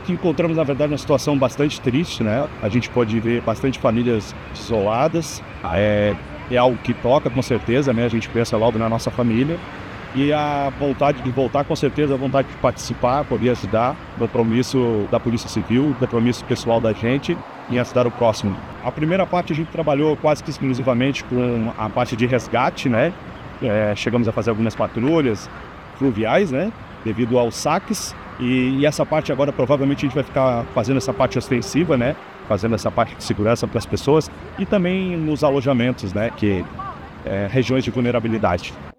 que encontramos, na verdade, uma situação bastante triste, né? A gente pode ver bastante famílias isoladas, é algo que toca, com certeza, né? A gente pensa logo na nossa família. E a vontade de voltar, com certeza, a vontade de participar, poder ajudar, o compromisso da Polícia Civil, o compromisso pessoal da gente em ajudar o próximo. A primeira parte a gente trabalhou quase que exclusivamente com a parte de resgate, né? Chegamos a fazer algumas patrulhas fluviais, né? Devido aos saques. E essa parte agora, provavelmente, a gente vai ficar fazendo essa parte ostensiva, né? Fazendo essa parte de segurança para as pessoas. E também nos alojamentos, né? Regiões de vulnerabilidade.